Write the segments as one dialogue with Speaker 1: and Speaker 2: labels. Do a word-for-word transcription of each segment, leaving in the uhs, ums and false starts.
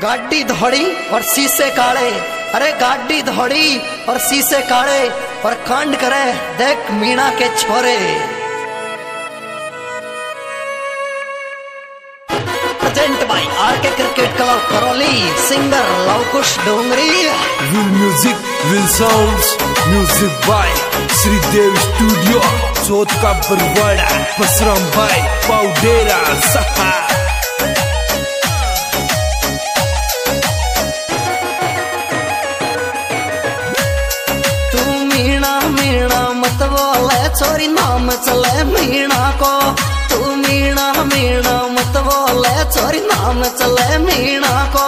Speaker 1: गाड़ी धोड़ी और शीशे काले, अरे गाड़ी धोड़ी और शीशे काले और कांड करे देख मीणा के छोरे। Present by RK cricket club Karauli, singer Luvkush Dongri.
Speaker 2: Will music will sounds, music by Shridev studio, Chauth Ka Barwara, पसराम भाई पाउडेरा सहा।
Speaker 1: मत बोले छोरी नाम चले मीणा को, तू मीणा मीणा मत बोले छोरी नाम चले मीणा को।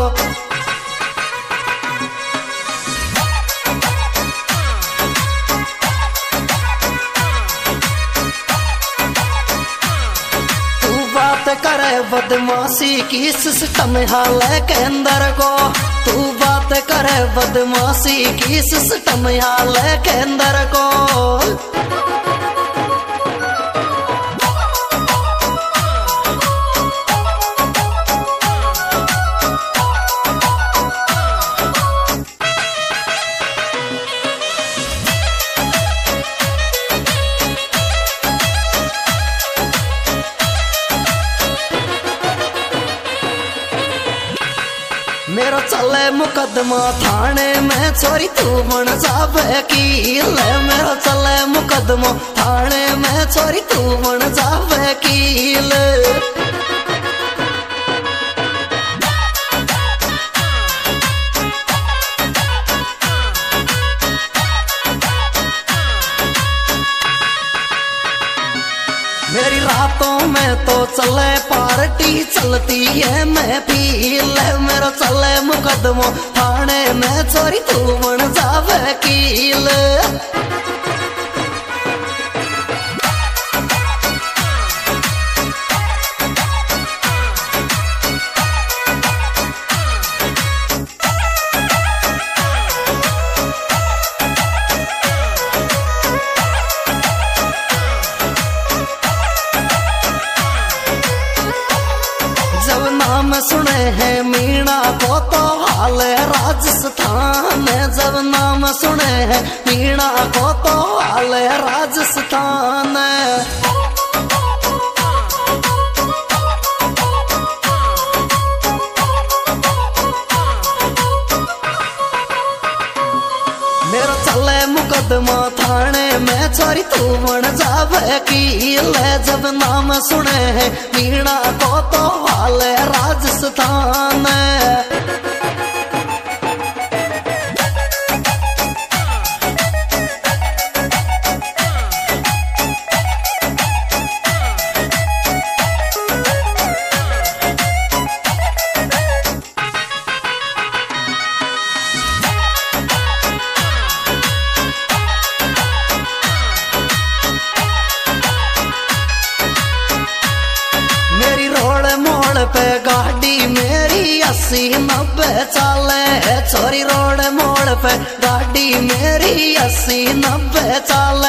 Speaker 1: तू बात करे बदमाशी की सिस्टम हाल के अंदर को, तू बात करे बदमाशी की सिस्टम हाल के अंदर को। मेरा चले मुकदमा थाने में छोरी तू बन जा वकील, मेरा चले मुकदमा थाने में छोरी तू बन जा वकील। मेरी रातों में तो चले पार्टी चलती है महफिल, मेरा चले मुकदमा थाने में छोरी तू बन जा वकील। नाम सुने हैं मीणा को तो हाल राजस्थान, जब नाम सुने हैं मीणा को तो हाल राजस्थान। मेरा चले मुकदमा थाने में छोरी तू बन जा वकील, जब नाम सुने हैं मीणा को तो हाल राजस्थान। पे गाड़ी मेरी अस्सी नब्बे चाले, छोरी रोड मोड़ पे गाड़ी मेरी अस्सी नब्बे चाले।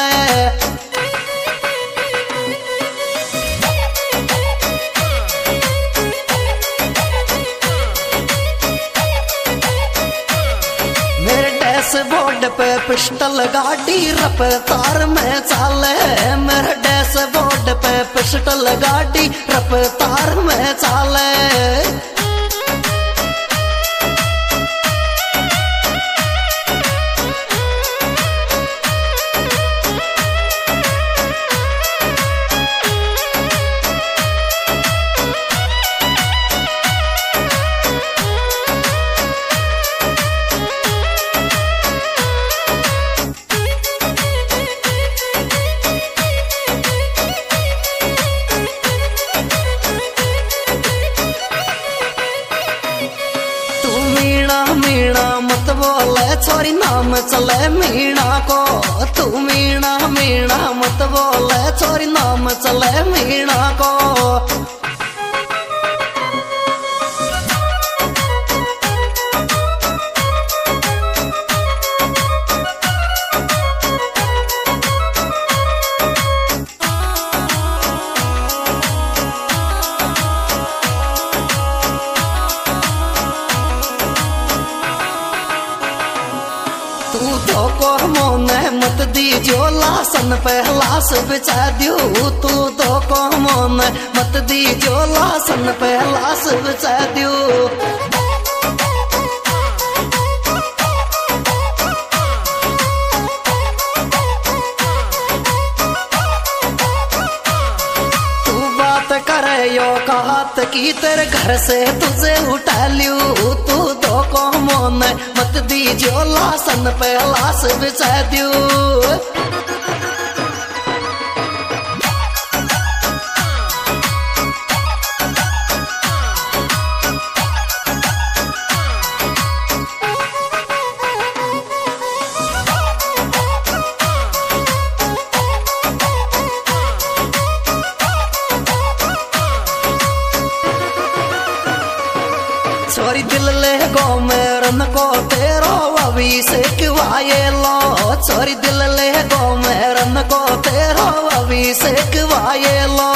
Speaker 1: मेरे डैशबोर्ड पे पिस्टल गाड़ी रफ्तार में चाले, मेरे डैशबोर्ड पे पिस्टल गाड़ी रफ्तार में चाले। मीणा मत बोले छोरी नाम चले मीणा को, तू मीणा मीणा मत बोले छोरी नाम चले मीणा को। दी जो लासन पहलास बिछा दियो तू तो को मन मत दी जो लासन पहलास बिछा दियो। करे यो कहत की तेरे घर से तुझे उठा लियो तू तो को मन मत दी जो लासन पे लाश बिछा दियो। छोरी दिल ले गो मेरन को तेरो अभिषेक वाये लो छोरी दिल ले गो मेरन को तेरो अभिषेक वाये लो।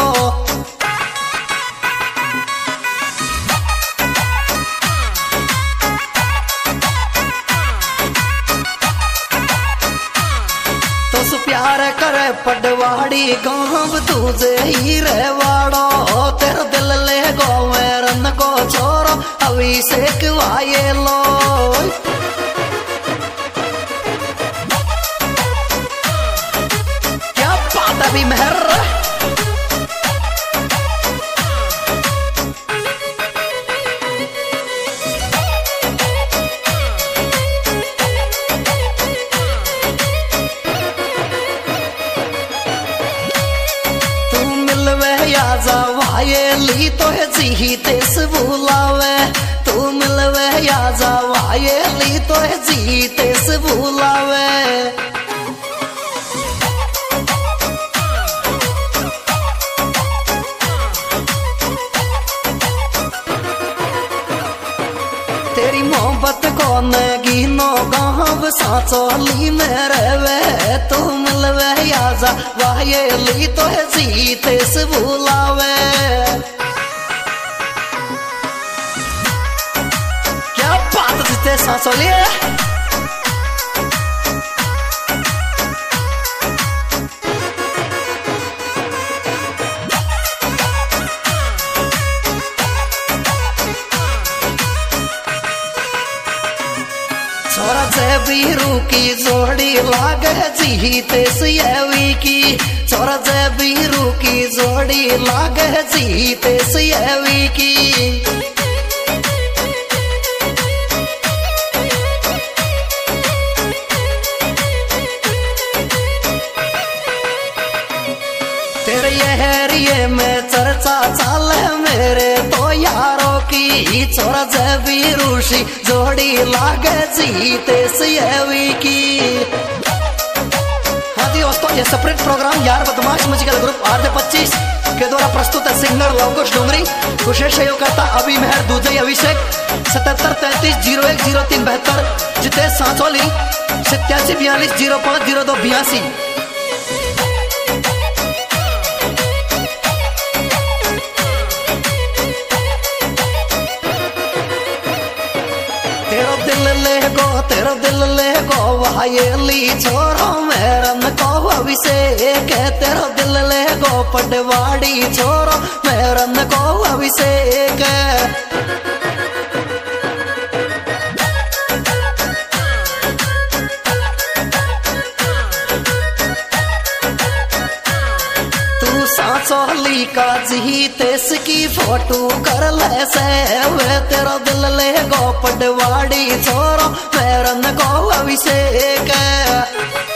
Speaker 1: तो सु प्यार करे पडवाड़ी गाँव तुझे ही रहवाड़ो तेरो दिल ले गो मेरन को छोरो अभिषेक वाये लो। क्या बात अभी मेहर तू मिलवे या जावाये ली तो है जी तेस बुलावे तू मिलवे या जावाये ली तो है जी तेस बुलावे। तेरी मोहब्बत को नगीनो गाँव साचो ली में रहवे तू मिलवे या जावाये ली तो है जी तेस बुलावे। जिते सांसों लिए छोरा से बीरू की जोड़ी लागे जी तेस येवी की छोरा से बीरू की जोड़ी लागे जी तेस येवी की। तेरे ये में चर्चा चाले मेरे तो यारों की छोरा जबी रूसी जोड़ी लागे जी तेस येवी की। हाँ जी दोस्तों ये सेपरेट प्रोग्राम यार बदमाश म्यूजिकल ग्रुप आर जे पच्चीस के द्वारा प्रस्तुत है सिंगर लवकुश डोंगरी विशेष सहयोग करता अभी मेहर दूजे अभिषेक सतहत्तर तैतीस जीरो एक जीरो तीन बहत्तर जितेश सांचोली सत्यासी बयालीस जीरो पाँच जीरो दो बयासी। तेरो दिल ले गो तेरो दिल ले गो वायली छोरो मेरन को अभिषेक तेरो दिल ले गो पटवाड़ी छोरो मेरन को अभिषेक। सांचोली का जी तेस की फोटो कर ले से वे तेरा दिल ले गो पटवाड़ी छोरो मेरन को अभिषेक।